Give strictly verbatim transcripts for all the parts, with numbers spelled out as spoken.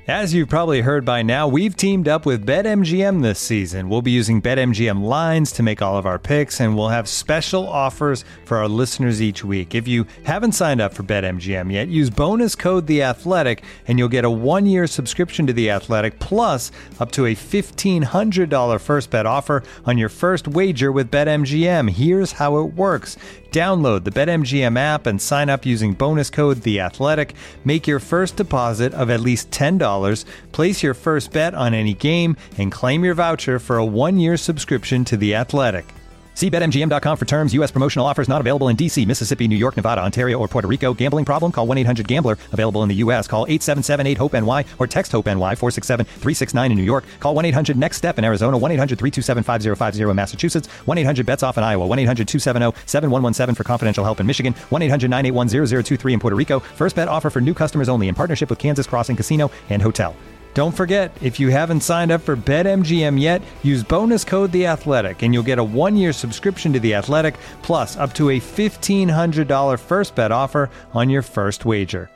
As you've probably heard by now, we've teamed up with BetMGM this season. We'll be using BetMGM lines to make all of our picks, and we'll have special offers for our listeners each week. If you haven't signed up for BetMGM yet, use bonus code The Athletic, and you'll get a one-year subscription to The Athletic, plus up to a fifteen hundred dollars first bet offer on your first wager with BetMGM. Here's how it works. Download the BetMGM app and sign up using bonus code The Athletic. Make your first deposit of at least ten dollars. Place your first bet on any game and claim your voucher for a one-year subscription to The Athletic. See Bet M G M dot com for terms. U S promotional offers not available in D C, Mississippi, New York, Nevada, Ontario, or Puerto Rico. Gambling problem? Call one eight hundred gambler. Available in the U S. Call eight seven seven eight hope N Y or text HOPE-NY four six seven three six nine in New York. Call one eight hundred next step in Arizona. one eight hundred three two seven five zero five zero in Massachusetts. one eight hundred bets off in Iowa. one eight hundred two seven zero seven one one seven for confidential help in Michigan. one eight hundred nine eight one zero zero two three in Puerto Rico. First bet offer for new customers only in partnership with Kansas Crossing Casino and Hotel. Don't forget, if you haven't signed up for BetMGM yet, use bonus code The Athletic, and you'll get a one-year subscription to The Athletic, plus up to a fifteen hundred dollars first bet offer on your first wager.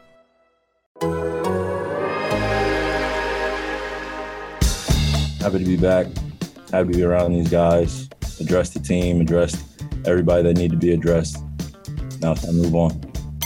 Happy to be back. Happy to be around these guys. Address the team, address everybody that need to be addressed. Now it's time to move on.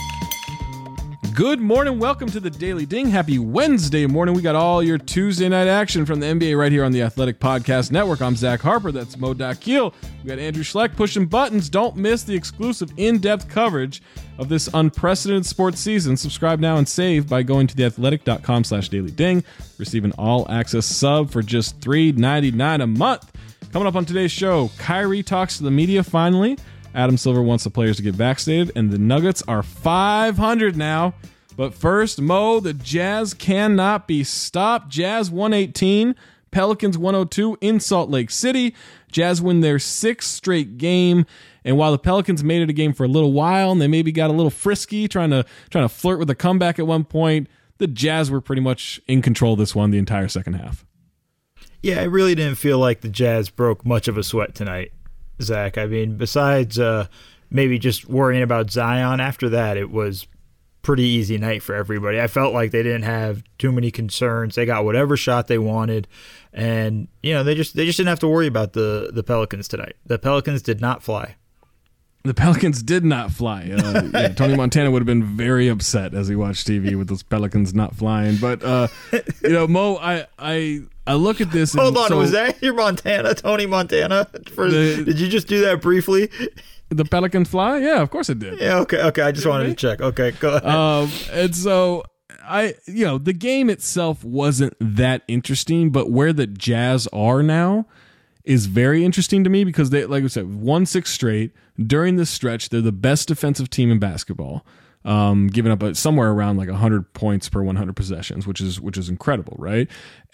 Good morning. Welcome to the Daily Ding. Happy Wednesday morning. We got all your Tuesday night action from the N B A right here on the Athletic Podcast Network. I'm Zach Harper. That's Mo Dakhil. We got Andrew Schleck pushing buttons. Don't miss the exclusive in-depth coverage of this unprecedented sports season. Subscribe now and save by going to theathletic.com slash daily ding. Receive an all-access sub for just three ninety-nine a month. Coming up on today's show, Kyrie talks to the media finally. Adam Silver wants the players to get vaccinated, and the Nuggets are five hundred now. But first, Mo, the Jazz cannot be stopped. Jazz one eighteen, Pelicans one oh two in Salt Lake City. Jazz win their sixth straight game, and while the Pelicans made it a game for a little while, and they maybe got a little frisky, trying to trying to flirt with a comeback at one point, the Jazz were pretty much in control of this one the entire second half. Yeah, I really didn't feel like the Jazz broke much of a sweat tonight, Zach. I mean, besides uh, maybe just worrying about Zion, after that, it was pretty easy night for everybody. I felt like they didn't have too many concerns. They got whatever shot they wanted, and you know they just they just didn't have to worry about the the Pelicans tonight. The Pelicans did not fly. The Pelicans did not fly. Uh, yeah, Tony Montana would have been very upset as he watched T V with those Pelicans not flying. But uh, you know, Mo, I I I look at this. And Hold on, so, was that your Montana, Tony Montana? For, the, did you just do that briefly? The Pelicans fly? Yeah, of course it did. Yeah, okay, okay. I just wanted to check. Okay, go ahead. Um, and so I, you know, the game itself wasn't that interesting, but where the Jazz are now is very interesting to me because they, like I said, won six straight during this stretch. They're the best defensive team in basketball, um, giving up a, somewhere around like a hundred points per one hundred possessions, which is which is incredible, right?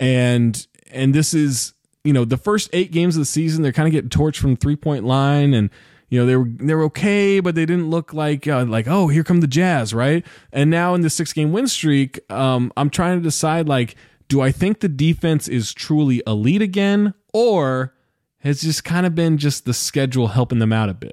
And and this is, you know, the first eight games of the season, they're kind of getting torched from the three point line and. You know, they were they were okay, but they didn't look like uh, like oh, here come the Jazz, right? And now in the six game win streak, um, I'm trying to decide like, do I think the defense is truly elite again, or has just kind of been just the schedule helping them out a bit?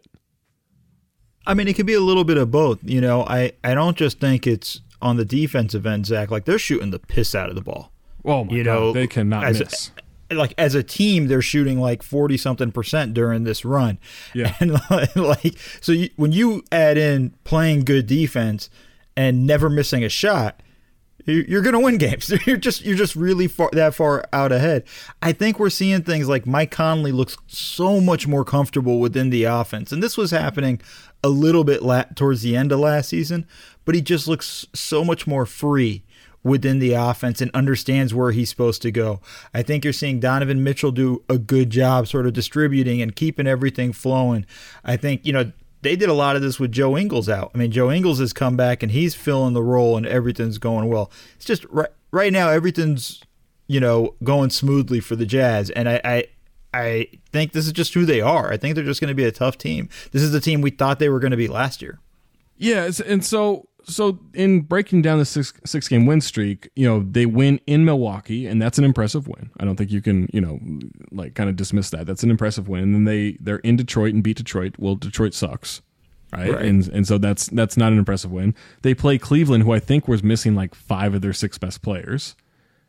I mean, it could be a little bit of both. You know, I, I don't just think it's on the defensive end, Zach. Like they're shooting the piss out of the ball. Oh my you God, know, they cannot as, miss. Like as a team, they're shooting like forty something percent during this run. Yeah. And like, so you, when you add in playing good defense and never missing a shot, you're going to win games. You're just you're just really far that far out ahead. I think we're seeing things like Mike Conley looks so much more comfortable within the offense, and this was happening a little bit la- towards the end of last season, but he just looks so much more free within the offense and understands where he's supposed to go. I think you're seeing Donovan Mitchell do a good job sort of distributing and keeping everything flowing. I think, you know, they did a lot of this with Joe Ingles out. I mean, Joe Ingles has come back and he's filling the role and everything's going well. It's just right, right now everything's, you know, going smoothly for the Jazz. And I, I, I think this is just who they are. I think they're just going to be a tough team. This is the team we thought they were going to be last year. Yeah, and so so in breaking down the six six game win streak, you know, they win in Milwaukee, and that's an impressive win. I don't think you can, you know, like kind of dismiss that. That's an impressive win. And then they they're in Detroit and beat Detroit. Well, Detroit sucks, right? right? And and so that's that's not an impressive win. They play Cleveland, who I think was missing like five of their six best players.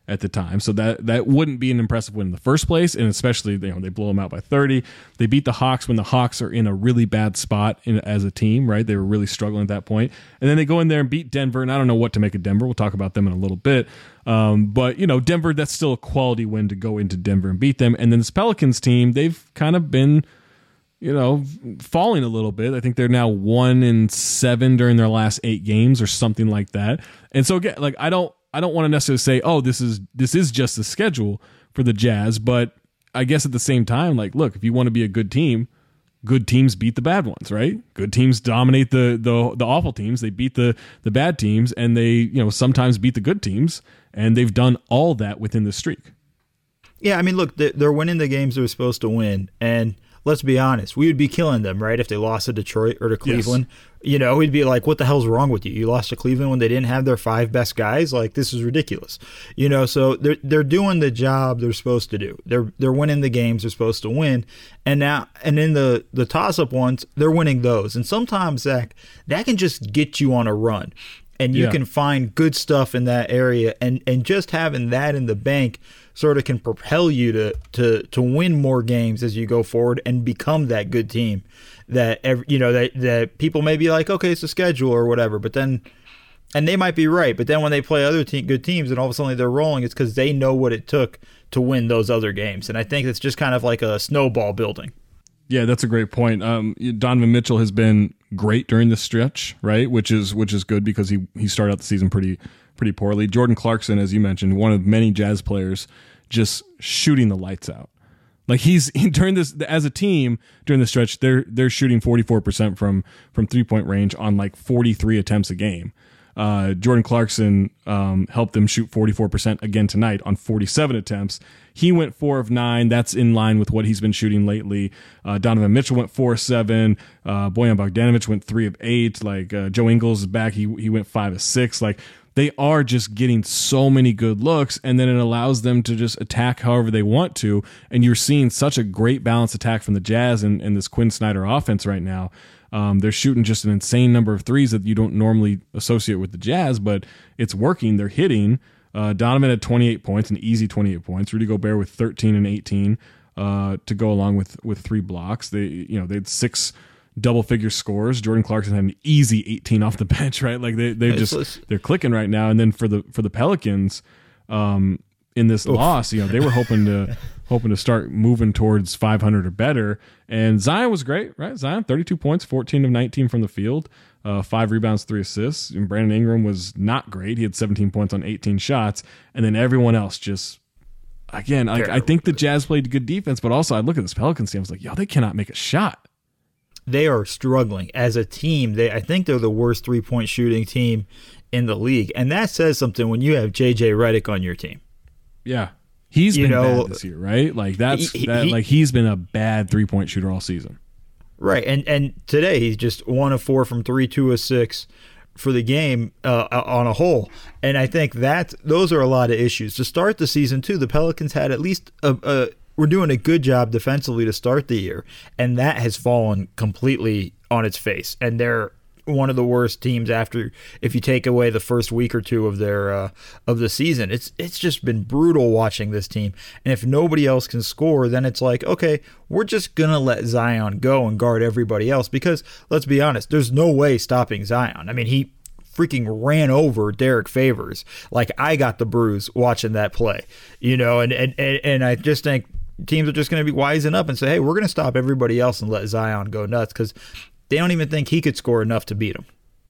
at the time. So that that wouldn't be an impressive win in the first place, and especially, you know, they blow them out by thirty. They beat the Hawks when the Hawks are in a really bad spot in, as a team, right? They were really struggling at that point. And then they go in there and beat Denver, and I don't know what to make of Denver. We'll talk about them in a little bit. Um, but, you know, Denver, that's still a quality win to go into Denver and beat them. And then this Pelicans team, they've kind of been, you know, falling a little bit. I think they're now one in seven during their last eight games or something like that. And so, again, like, I don't, I don't want to necessarily say, oh, this is this is just the schedule for the Jazz, but I guess at the same time, like, look, if you want to be a good team, good teams beat the bad ones, right? Good teams dominate the the the awful teams. They beat the the bad teams, and they, you know, sometimes beat the good teams, and they've done all that within the streak. Yeah, I mean, look, they're winning the games they're supposed to win, and let's be honest, we would be killing them, right, if they lost to Detroit or to Cleveland. Yes. You know, we'd be like, what the hell's wrong with you? You lost to Cleveland when they didn't have their five best guys? Like, this is ridiculous. You know, so they're they're doing the job they're supposed to do. They're they're winning the games they're supposed to win. And now and in the, the toss-up ones, they're winning those. And sometimes, Zach, that can just get you on a run. And you yeah. can find good stuff in that area. And, and just having that in the bank sort of can propel you to, to to win more games as you go forward and become that good team that every, you know that that people may be like, okay, it's a schedule or whatever, but then and they might be right, but then when they play other te- good teams and all of a sudden they're rolling, it's because they know what it took to win those other games. And I think it's just kind of like a snowball building. Yeah, that's a great point. Um, Donovan Mitchell has been great during this stretch, right? Which is which is good because he he started out the season pretty pretty poorly. Jordan Clarkson, as you mentioned, one of many Jazz players, just shooting the lights out. Like he's during this as a team during the stretch, they're they're shooting forty-four percent from from three point range on like forty-three attempts a game. Uh, Jordan Clarkson um, helped them shoot forty-four percent again tonight on forty-seven attempts. He went four of nine. That's in line with what he's been shooting lately. Uh, Donovan Mitchell went four of seven. Uh, Bojan Bogdanovic went three of eight. Like uh, Joe Ingles is back. He he went five of six. Like they are just getting so many good looks, and then it allows them to just attack however they want to. And you're seeing such a great balanced attack from the Jazz and, and this Quinn Snyder offense right now. Um, they're shooting just an insane number of threes that you don't normally associate with the Jazz, but it's working. They're hitting. Uh, Donovan had twenty-eight points, an easy twenty-eight points. Rudy Gobert with thirteen and eighteen uh, to go along with with three blocks. They, you know, they had six double-figure scores. Jordan Clarkson had an easy eighteen off the bench, right? Like they they just they're clicking right now. And then for the for the Pelicans, um, in this Oof. loss, you know, they were hoping to hoping to start moving towards five hundred or better. And Zion was great, right? Zion, thirty-two points, fourteen of nineteen from the field, uh, five rebounds, three assists. And Brandon Ingram was not great. He had seventeen points on eighteen shots. And then everyone else just, again, like, I think the Jazz played good defense, but also I look at this Pelicans team, I was like, yo, they cannot make a shot. They are struggling as a team. They, I think they're the worst three-point shooting team in the league. And that says something when you have J J Redick on your team. Yeah. He's you been know, bad this year, right? Like that's he, that, he, like he's been a bad three-point shooter all season. Right. And and today he's just one of four from three, two of six for the game uh, on a whole. And I think that those are a lot of issues. To start the season, too, the Pelicans had at least a, a we're doing a good job defensively to start the year, and that has fallen completely on its face. And they're one of the worst teams after if you take away the first week or two of their uh, of the season. It's it's just been brutal watching this team. And if nobody else can score, then it's like, okay, we're just gonna let Zion go and guard everybody else, because let's be honest, there's no way stopping Zion. I mean, he freaking ran over Derek Favors. Like, I got the bruise watching that play, you know, and and and I just think teams are just going to be wising up and say, hey, we're going to stop everybody else and let Zion go nuts, because they don't even think he could score enough to beat him.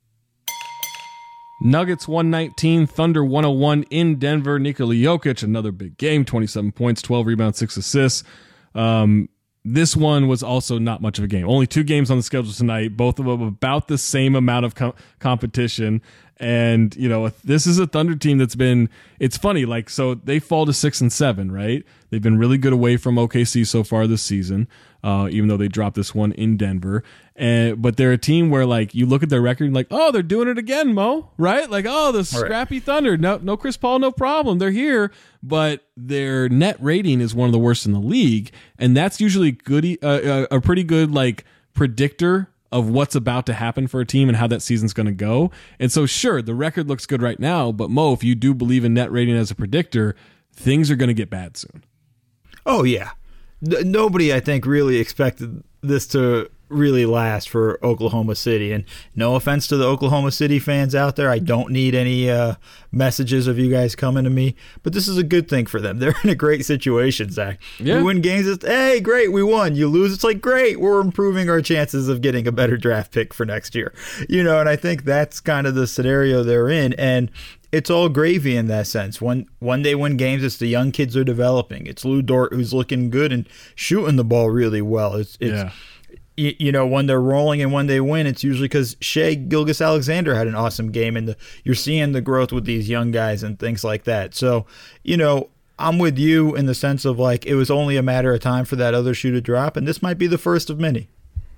Nuggets one nineteen, Thunder one oh one in Denver. Nikola Jokic, another big game, twenty-seven points, twelve rebounds, six assists. Um, this one was also not much of a game. Only two games on the schedule tonight, both of them about the same amount of com- competition. And, you know, this is a Thunder team that's been, it's funny, like, so they fall to six and seven, right? They've been really good away from O K C so far this season, uh, even though they dropped this one in Denver. And, but they're a team where, like, you look at their record and like, oh, they're doing it again, Mo, right? Like, oh, the scrappy right. Thunder, no, no Chris Paul, no problem. They're here, but their net rating is one of the worst in the league. And that's usually good, uh, a pretty good, like, predictor of what's about to happen for a team and how that season's going to go. And so, sure, the record looks good right now, but Mo, if you do believe in net rating as a predictor, things are going to get bad soon. Oh, yeah. N- nobody, I think, really expected this to really last for Oklahoma City. And no offense to the Oklahoma City fans out there, I don't need any uh, messages of you guys coming to me, but this is a good thing for them. They're in a great situation, Zach. Yeah. You win games, it's, hey, great, we won. You lose, it's like, great, we're improving our chances of getting a better draft pick for next year. You know, and I think that's kind of the scenario they're in. And it's all gravy in that sense. When when they win games, it's the young kids are developing. It's Lou Dort who's looking good and shooting the ball really well. It's it's yeah. you, you know, when they're rolling and when they win, it's usually because Shea Gilgeous-Alexander had an awesome game, and the, you're seeing the growth with these young guys and things like that. So, you know, I'm with you in the sense of like it was only a matter of time for that other shoe to drop, and this might be the first of many.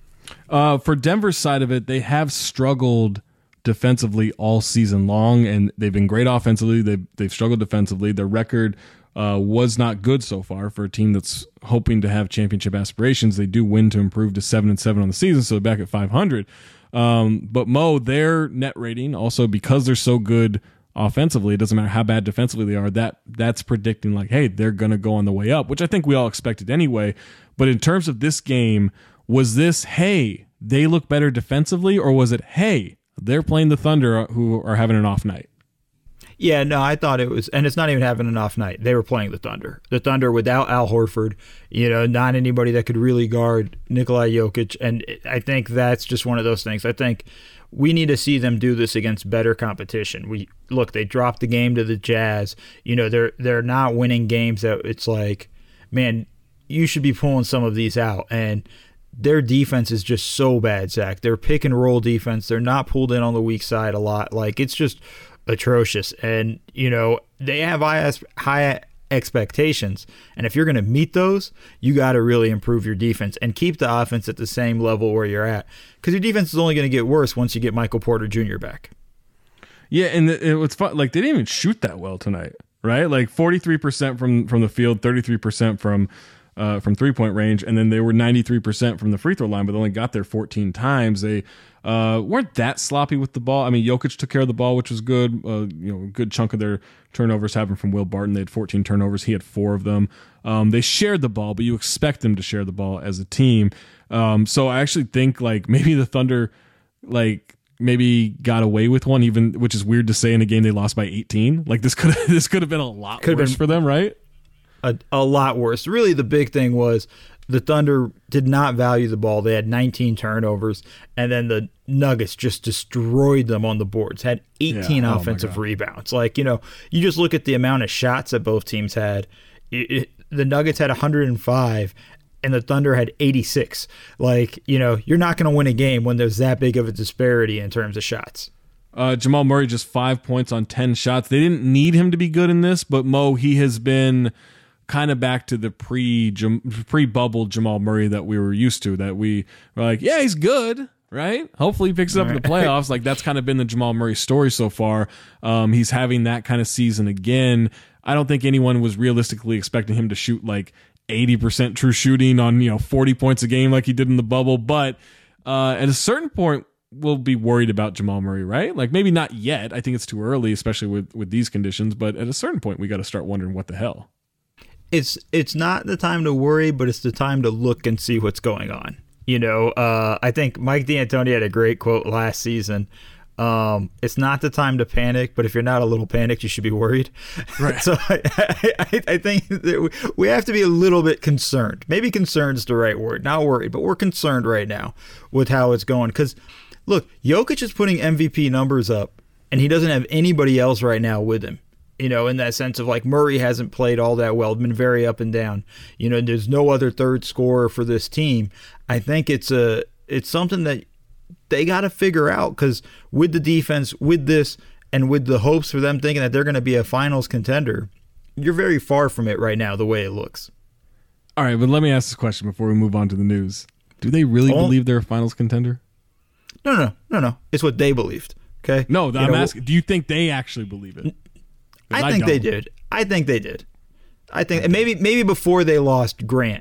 Uh, for Denver's side of it, they have struggled defensively all season long, and they've been great offensively. They've, they've struggled defensively. Their record uh, was not good so far for a team that's hoping to have championship aspirations. They do win to improve to seven and seven on the season, so they're back at five hundred. Um, but Mo, their net rating also, because they're so good offensively, it doesn't matter how bad defensively they are, that that's predicting like, hey, they're going to go on the way up, which I think we all expected anyway. But in terms of this game, was this, hey, they look better defensively, or was it, hey, they're playing the Thunder who are having an off night? Yeah, no, I thought it was, and it's not even having an off night. They were playing the Thunder. The Thunder without Al Horford, you know, not anybody that could really guard Nikola Jokic. And I think that's just one of those things. I think we need to see them do this against better competition. We look, they dropped the game to the Jazz. You know, they're they're not winning games that it's like, man, you should be pulling some of these out. And their defense is just so bad, Zach. Their pick and roll defense, they're not pulled in on the weak side a lot. Like, it's just atrocious. And, you know, they have high, high expectations. And if you're going to meet those, you got to really improve your defense and keep the offense at the same level where you're at. Because your defense is only going to get worse once you get Michael Porter Junior back. Yeah, and it was fun. Like, they didn't even shoot that well tonight, right? Like, forty-three percent from, from the field, thirty-three percent from Uh, from three-point range, and then they were ninety-three percent from the free throw line, but they only got there fourteen times. They uh, weren't that sloppy with the ball. I mean, Jokic took care of the ball, which was good. Uh, you know, a good chunk of their turnovers happened from Will Barton. They had fourteen turnovers. He had four of them. Um, they shared the ball, but you expect them to share the ball as a team. Um, so I actually think like maybe the Thunder like maybe got away with one, even, which is weird to say in a game they lost by eighteen. Like this could this could have been a lot Could've worse been- for them, right? A, a lot worse. Really, the big thing was the Thunder did not value the ball. They had nineteen turnovers, and then the Nuggets just destroyed them on the boards, had eighteen yeah, offensive oh rebounds. Like, you know, you just look at the amount of shots that both teams had. It, it, the Nuggets had one hundred five, and the Thunder had eighty-six. Like, you know, you're not going to win a game when there's that big of a disparity in terms of shots. Uh, Jamal Murray just five points on ten shots. They didn't need him to be good in this, but Mo, he has been kind of back to the pre pre bubble Jamal Murray that we were used to. That we were like, yeah, he's good, right? Hopefully, he picks it up right in the playoffs. Like that's kind of been the Jamal Murray story so far. Um, he's having that kind of season again. I don't think anyone was realistically expecting him to shoot like eighty percent true shooting on, you know, forty points a game like he did in the bubble. But uh, at a certain point, we'll be worried about Jamal Murray, right? Like maybe not yet. I think it's too early, especially with, with these conditions. But at a certain point, we got to start wondering what the hell. It's it's not the time to worry, but it's the time to look and see what's going on. You know, uh, I think Mike D'Antoni had a great quote last season. Um, it's not the time to panic, but if you're not a little panicked, you should be worried. Right. So I, I, I think that we have to be a little bit concerned. Maybe concerned is the right word, not worried, but we're concerned right now with how it's going. Because, look, Jokic is putting M V P numbers up, and he doesn't have anybody else right now with him. You know, in that sense of like Murray hasn't played all that well, been very up and down. You know, there's no other third scorer for this team. I think it's a it's something that they got to figure out because with the defense, with this, and with the hopes for them thinking that they're going to be a finals contender, you're very far from it right now the way it looks. All right, but let me ask this question before we move on to the news. Do they really oh, believe they're a finals contender? No, no, no, no. It's what they believed. Okay. No, you I'm know, asking. Do you think they actually believe it? I think I they did. I think they did. I think and maybe maybe before they lost Grant,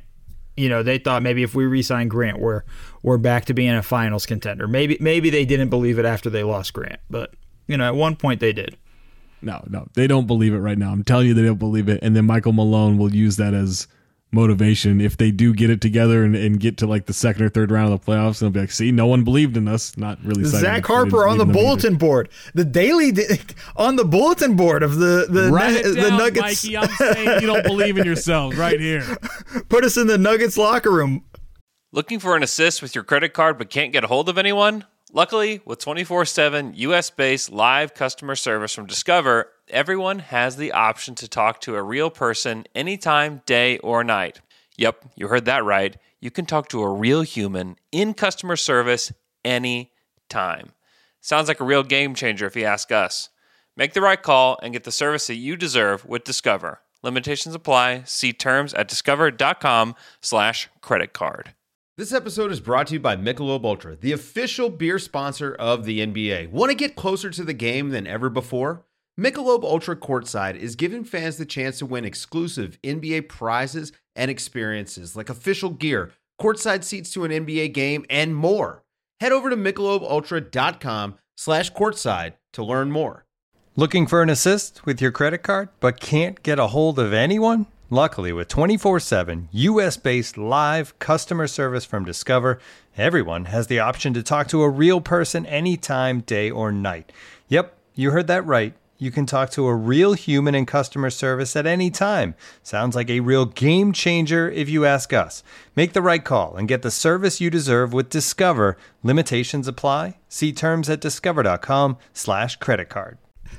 you know, they thought maybe if we re-sign Grant, we're we're back to being a finals contender. Maybe maybe they didn't believe it after they lost Grant, but you know, at one point they did. No, no, they don't believe it right now. I'm telling you, they don't believe it. And then Michael Malone will use that as motivation if they do get it together and, and get to like the second or third round of the playoffs. And they'll be like, see, no one believed in us. Not really. Zach Harper on the bulletin board, the daily on the bulletin board of the the, Write it the down, Nuggets. Mikey, I'm saying you don't believe in yourselves right here. Put us in the Nuggets locker room. Looking for an assist with your credit card but can't get a hold of anyone? Luckily, with twenty-four seven U S-based live customer service from Discover, everyone has the option to talk to a real person anytime, day or night. Yep, you heard that right. You can talk to a real human in customer service anytime. Sounds like a real game changer if you ask us. Make the right call and get the service that you deserve with Discover. Limitations apply. See terms at discover.com slash credit card. This episode is brought to you by Michelob Ultra, the official beer sponsor of the N B A. Want to get closer to the game than ever before? Michelob Ultra Courtside is giving fans the chance to win exclusive N B A prizes and experiences like official gear, courtside seats to an N B A game, and more. Head over to michelobultra.com slash courtside to learn more. Looking for an assist with your credit card but can't get a hold of anyone? Luckily, with twenty-four seven U S-based live customer service from Discover, everyone has the option to talk to a real person anytime, day or night. Yep, you heard that right. You can talk to a real human in customer service at any time. Sounds like a real game changer if you ask us. Make the right call and get the service you deserve with Discover. Limitations apply. See terms at discover.com slash credit card.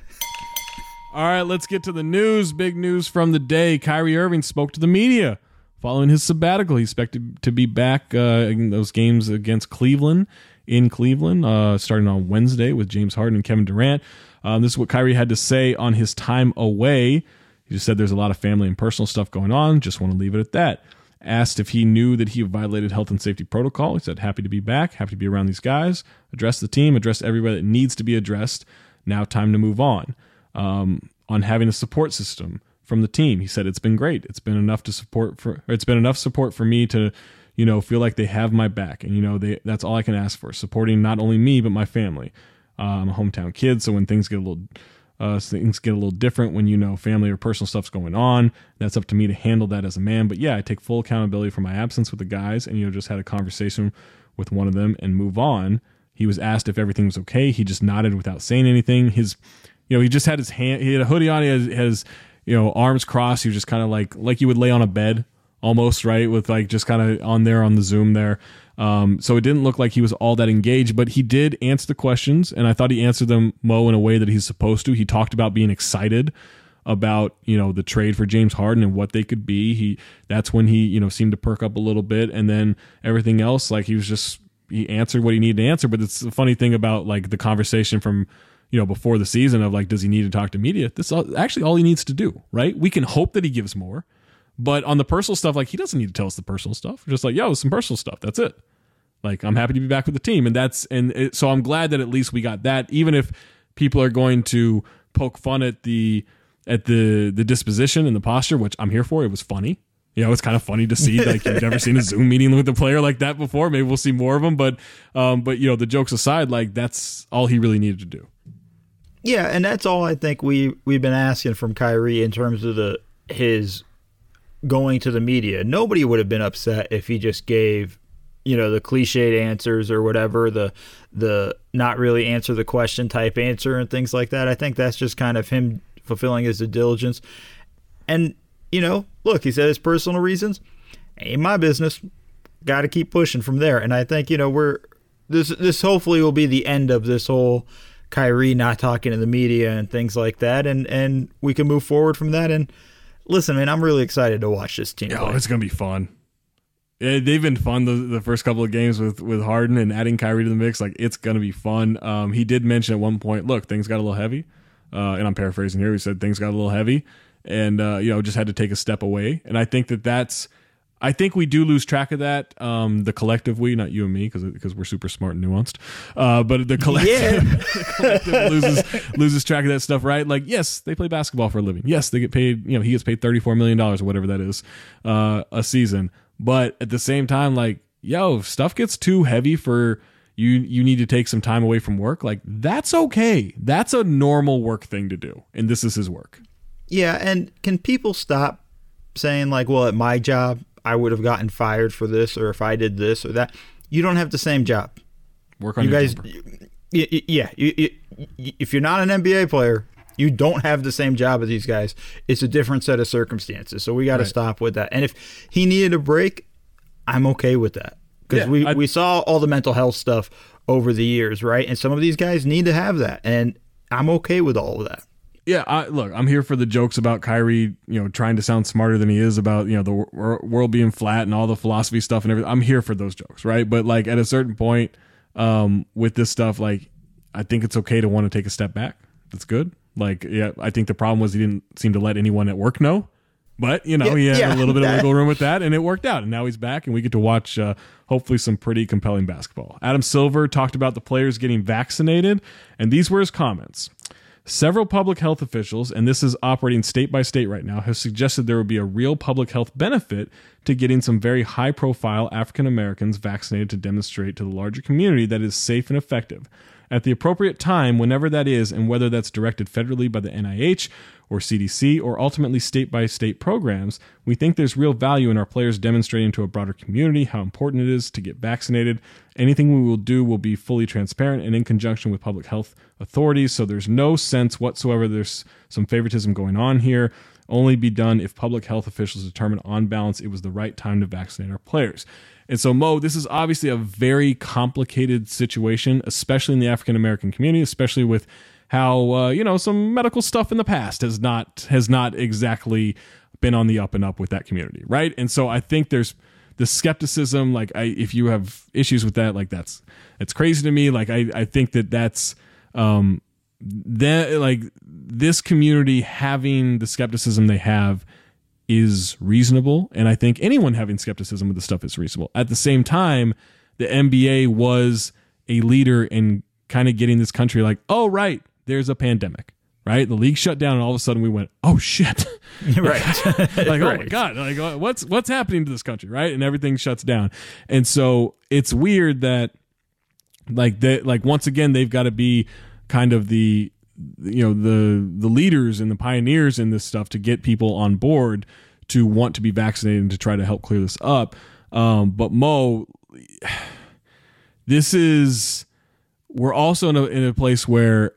All right, let's get to the news. Big news from the day. Kyrie Irving spoke to the media following his sabbatical. He's expected to be back uh, in those games against Cleveland, in Cleveland, uh, starting on Wednesday with James Harden and Kevin Durant. Um, this is what Kyrie had to say on his time away. He just said there's a lot of family and personal stuff going on. Just want to leave it at that. Asked if he knew that he violated health and safety protocol. He said, happy to be back, happy to be around these guys, address the team, address everybody that needs to be addressed. Now time to move on. Um, on having a support system from the team. He said, it's been great. It's been enough to support for, or it's been enough support for me to, you know, feel like they have my back. And, you know, they, that's all I can ask for, supporting not only me, but my family. Uh, I'm a hometown kid. So when things get a little, uh, things get a little different, when, you know, family or personal stuff's going on, that's up to me to handle that as a man. But yeah, I take full accountability for my absence with the guys, and, you know, just had a conversation with one of them and move on. He was asked if everything was okay. He just nodded without saying anything. His, You know, he just had his hand, he had a hoodie on, he had his, you know, arms crossed. He was just kind of like, like you would lay on a bed almost, right? With like just kind of on there on the Zoom there. Um, so it didn't look like he was all that engaged, but he did answer the questions, and I thought he answered them, Mo, in a way that he's supposed to. He talked about being excited about, you know, the trade for James Harden and what they could be. He, that's when he, you know, seemed to perk up a little bit, and then everything else, like he was just, he answered what he needed to answer. But it's the funny thing about like the conversation from, you know, before the season of like, does he need to talk to media? This is actually all he needs to do, right? We can hope that he gives more, but on the personal stuff, like he doesn't need to tell us the personal stuff. We're just like, yo, some personal stuff. That's it. Like, I'm happy to be back with the team. And that's, and it, so I'm glad that at least we got that, even if people are going to poke fun at the, at the, the disposition and the posture, which I'm here for. It was funny. You know, it's kind of funny to see, like, you've never seen a Zoom meeting with a player like that before. Maybe we'll see more of them, but, um, but you know, the jokes aside, like that's all he really needed to do. Yeah, and that's all I think we we've been asking from Kyrie in terms of the his going to the media. Nobody would have been upset if he just gave, you know, the cliched answers or whatever, the the not really answer the question type answer and things like that. I think that's just kind of him fulfilling his due diligence. And, you know, look, he said his personal reasons. Ain't my business. Got to keep pushing from there. And I think, you know, we're this this hopefully will be the end of this whole Kyrie not talking to the media and things like that, and and we can move forward from that. And listen, man, I'm really excited to watch this team. Oh, play. It's gonna be fun. Yeah, they've been fun the, the first couple of games with with Harden, and adding Kyrie to the mix. Like, it's gonna be fun. Um, he did mention at one point, look, things got a little heavy, uh, and I'm paraphrasing here. He said things got a little heavy, and uh, you know, just had to take a step away. And I think that that's. I think we do lose track of that. Um, the collective we, not you and me, because because we're super smart and nuanced. Uh, but the collective, yeah. the collective loses loses track of that stuff, right? Like, yes, they play basketball for a living. Yes, they get paid. You know, he gets paid thirty-four million dollars or whatever that is uh, a season. But at the same time, like, yo, if stuff gets too heavy for you, you need to take some time away from work. Like, that's okay. That's a normal work thing to do. And this is his work. Yeah. And can people stop saying like, well, at my job, I would have gotten fired for this, or if I did this or that? You don't have the same job. Work on you your guys. jumper. Y- y- Yeah. You, you, if you're not an N B A player, you don't have the same job as these guys. It's a different set of circumstances. So we got to Right. stop with that. And if he needed a break, I'm okay with that. Because Yeah, we, I- we saw all the mental health stuff over the years, right? And some of these guys need to have that. And I'm okay with all of that. Yeah, I, look, I'm here for the jokes about Kyrie, you know, trying to sound smarter than he is about, you know, the wor- world being flat and all the philosophy stuff and everything. I'm here for those jokes, right? But like at a certain point, um, with this stuff, like I think it's okay to want to take a step back. That's good. Like, yeah, I think the problem was he didn't seem to let anyone at work know. But, you know, Yeah, he had yeah, a little bit of that- wiggle room with that, and it worked out. And now he's back, and we get to watch, uh, hopefully, some pretty compelling basketball. Adam Silver talked about the players getting vaccinated, and these were his comments. Several public health officials, and this is operating state by state right now, have suggested there would be a real public health benefit to getting some very high-profile African Americans vaccinated to demonstrate to the larger community that it is safe and effective. At the appropriate time, whenever that is, and whether that's directed federally by the N I H or C D C or ultimately state-by-state programs, we think there's real value in our players demonstrating to a broader community how important it is to get vaccinated. Anything we will do will be fully transparent and in conjunction with public health authorities, so there's no sense whatsoever there's some favoritism going on here. Only be done if public health officials determine on balance it was the right time to vaccinate our players. And so, Mo, this is obviously a very complicated situation, especially in the African American community, especially with how uh, you know some medical stuff in the past has not has not exactly been on the up and up with that community, right? And so, I think there's the skepticism. Like, I, if you have issues with that, like that's it's crazy to me. Like, I I think that that's um, that like this community having the skepticism they have is reasonable, and I think anyone having skepticism with the stuff is reasonable. At the same time, the N B A was a leader in kind of getting this country like, oh, right, there's a pandemic, right? The league shut down, and all of a sudden we went, oh, shit. Right. like, oh, my Right. God, like what's what's happening to this country, right? And everything shuts down. And so it's weird that, like, that, like once again, they've got to be kind of the you know the the leaders and the pioneers in this stuff to get people on board to want to be vaccinated and to try to help clear this up. Um, but Mo, this is we're also in a, in a place where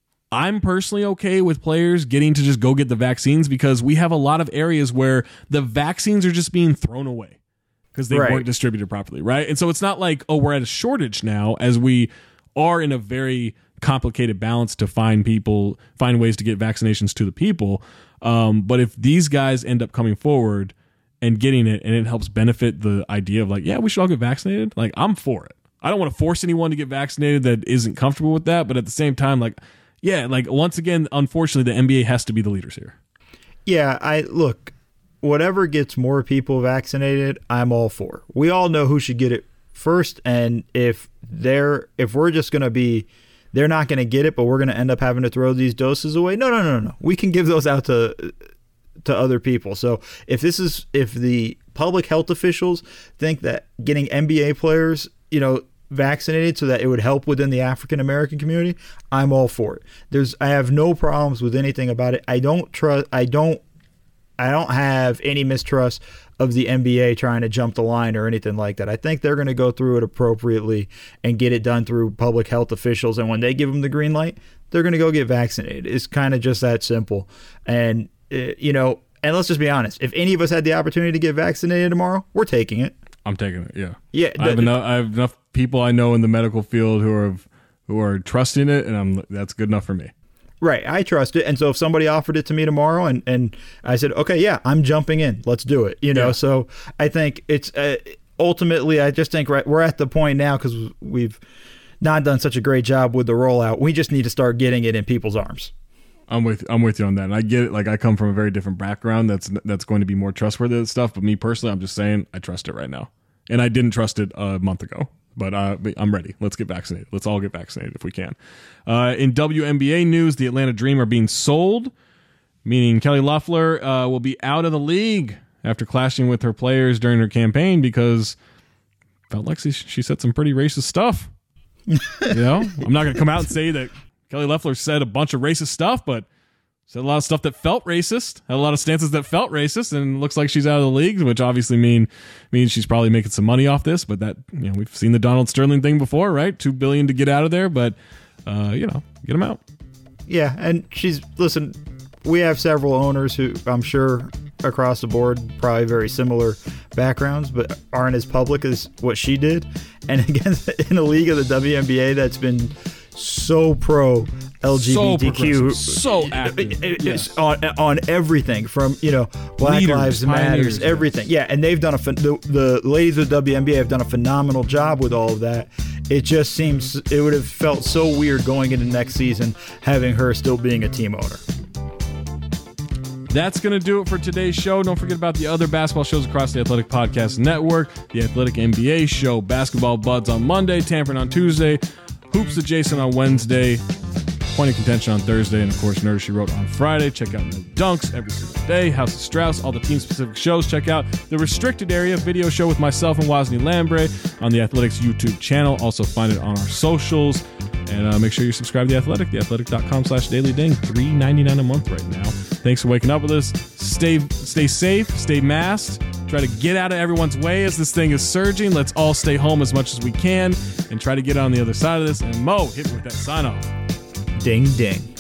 I'm personally okay with players getting to just go get the vaccines, because we have a lot of areas where the vaccines are just being thrown away because they Right. weren't distributed properly, right? And so it's not like, oh, we're at a shortage now, as we are in a very complicated balance to find people, find ways to get vaccinations to the people. Um, but if these guys end up coming forward and getting it, and it helps benefit the idea of like, yeah, we should all get vaccinated, like, I'm for it. I don't want to force anyone to get vaccinated that isn't comfortable with that. But at the same time, like, yeah, like once again, unfortunately, the N B A has to be the leaders here. Yeah, I look, whatever gets more people vaccinated, I'm all for. We all know who should get it first, and if they're if we're just going to be they're not going to get it, but we're going to end up having to throw these doses away. No, no, no, no. We can give those out to to other people. So if this is if the public health officials think that getting N B A players, you know, vaccinated so that it would help within the African American community, I'm all for it. There's I have no problems with anything about it. I don't trust I don't I don't have any mistrust of the N B A trying to jump the line or anything like that. I think they're going to go through it appropriately and get it done through public health officials. And when they give them the green light, they're going to go get vaccinated. It's kind of just that simple. And, uh, you know, and let's just be honest. If any of us had the opportunity to get vaccinated tomorrow, we're taking it. I'm taking it. Yeah. Yeah. I have enough, I have enough people I know in the medical field who are, who are trusting it, and I'm, that's good enough for me. Right. I trust it. And so if somebody offered it to me tomorrow and, and I said, okay, yeah, I'm jumping in, let's do it. You know, Yeah. so I think it's uh, ultimately, I just think right, we're at the point now, because we've not done such a great job with the rollout. We just need to start getting it in people's arms. I'm with I'm with you on that, and I get it. Like, I come from a very different background that's that's going to be more trustworthy and stuff. But me personally, I'm just saying I trust it right now, and I didn't trust it a month ago. But uh, I'm ready. Let's get vaccinated. Let's all get vaccinated if we can. Uh, in W N B A news, the Atlanta Dream are being sold, meaning Kelly Loeffler uh, will be out of the league after clashing with her players during her campaign because felt like she, she said some pretty racist stuff. You know, I'm not going to come out and say that Kelly Loeffler said a bunch of racist stuff, but said a lot of stuff that felt racist, had a lot of stances that felt racist, and looks like she's out of the league, which obviously mean means she's probably making some money off this. But that, you know, we've seen the Donald Sterling thing before, right? Two billion to get out of there, but uh, you know, get them out. Yeah, and she's listen. We have several owners who I'm sure across the board probably very similar backgrounds, but aren't as public as what she did. And again, in a league of the W N B A that's been so pro L G B T Q, so, so active, it, yes. it's on on everything from, you know, Black Leaders, Lives Matters, everything. Yes. Yeah, and they've done a the, the ladies of the W N B A have done a phenomenal job with all of that. It just seems it would have felt so weird going into next season having her still being a team owner. That's going to do it for today's show. Don't forget about the other basketball shows across the Athletic Podcast Network. The Athletic N B A show, Basketball Buds on Monday, Tampering on Tuesday, Hoops Adjacent on Wednesday, Point of Contention on Thursday, and of course, Nerds She Wrote on Friday. Check out No Dunks every single day, House of Strauss, all the team-specific shows. Check out the Restricted Area video show with myself and Wosny Lambre on the Athletics YouTube channel. Also find it on our socials. And uh, make sure you subscribe to The Athletic, theathletic.com slash daily ding. three ninety-nine a month right now. Thanks for waking up with us. Stay stay safe, stay masked. Try to get out of everyone's way as this thing is surging. Let's all stay home as much as we can and try to get on the other side of this. And Mo, hit me with that sign off. Ding, ding.